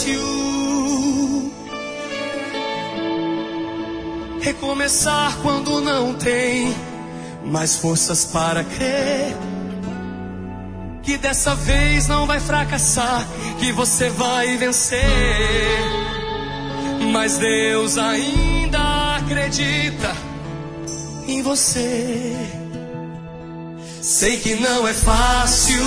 fácil recomeçar quando não tem mais forças para crer que dessa vez não vai fracassar, que você vai vencer. Mas Deus ainda acredita em você. Sei que não é fácil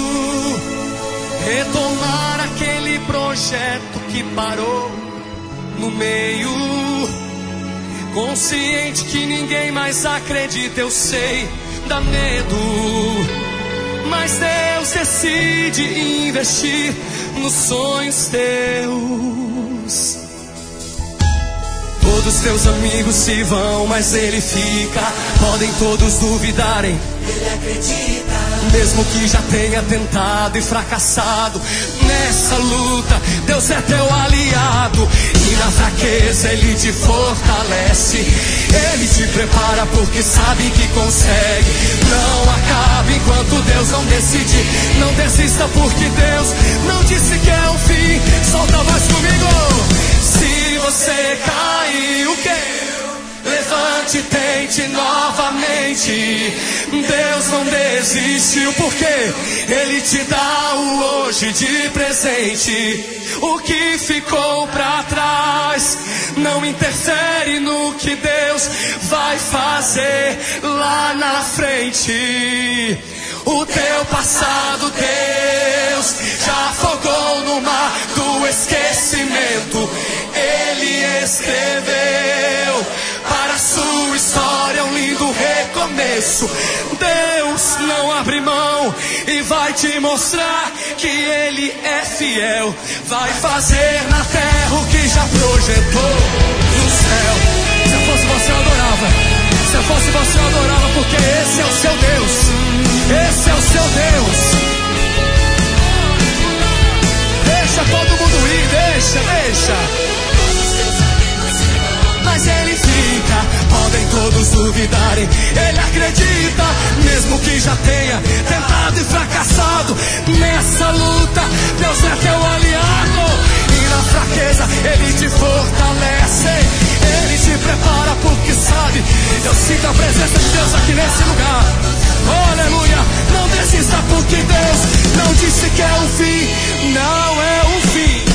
retomar aquele projeto que parou no meio. Consciente que ninguém mais acredita, eu sei, dá medo. Mas Deus decide investir nos sonhos teus. Todos teus amigos se vão, mas ele fica. Podem todos duvidarem, ele acredita. Mesmo que já tenha tentado e fracassado nessa luta, Deus é teu aliado. E na fraqueza ele te fortalece. Ele te prepara porque sabe que consegue. Não acabe enquanto Deus não decidir. Não desista porque Deus não disse que é o fim. Solta a voz comigo. Se você caiu, o quê? Levante e tente novamente. Deus não desistiu porque Ele te dá o hoje de presente. O que ficou pra trás não interfere no que Deus vai fazer lá na frente. O teu passado Deus já afogou no mar do esquecimento. Ele escreveu para a sua história um lindo recomeço. Deus não abre mão e vai te mostrar que Ele é fiel. Vai fazer na terra o que já projetou no céu. Se eu fosse você, eu adorava. Se eu fosse você, eu adorava, porque esse é o seu Deus. Esse é o seu Deus. Deixa todo mundo ir, deixa. Mas ele fica, podem todos duvidarem. Ele acredita, mesmo que já tenha tentado e fracassado nessa luta. Deus é teu aliado. E na fraqueza ele te fortalece. Ele te prepara porque sabe. Eu sinto a presença de Deus aqui nesse lugar. Oh, aleluia. Não desista porque Deus não disse que é o fim. Não é o fim.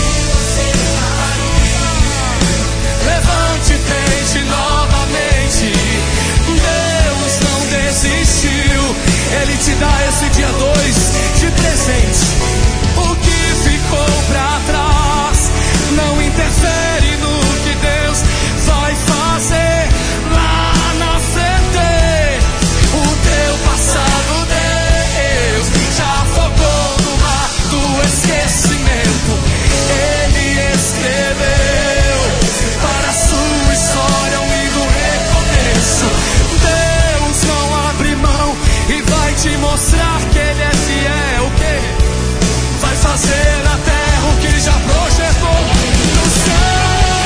Levante e tente novamente. Deus não desistiu. Ele te dá esse dia 2 de presente. O que ficou pra trás não interfere no que Deus vai fazer lá na frente. O teu passado Deus já afogou no mar do esquecimento. Ele escreveu para a sua história um lindo recomeço. Deus não abre mão e vai te mostrar que Ele é fiel. O que vai fazer na terra o que Ele já projetou no céu.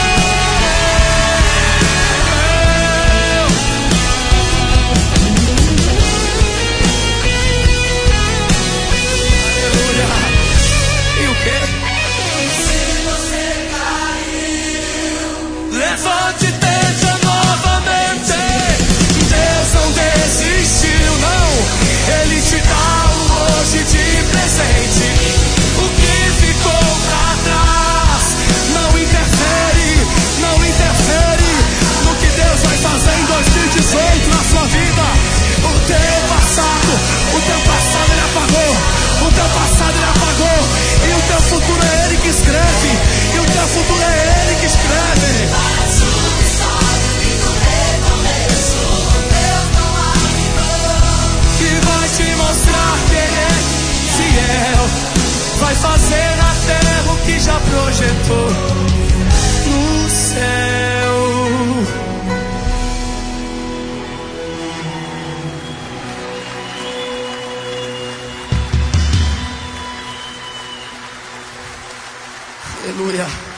Aleluia. E o que? Levante e tenta novamente. Deus não desistiu, não. Ele te dá o hoje de presente. O que ficou pra trás não interfere no que Deus vai fazer em 2018 na sua vida. O teu passado Ele apagou. O teu passado Ele apagou. E o teu futuro é Ele que escreve. E o teu futuro é Ele que escreve. Te mostrar que Ele é fiel. Vai fazer na terra o que já projetou no céu. Aleluia.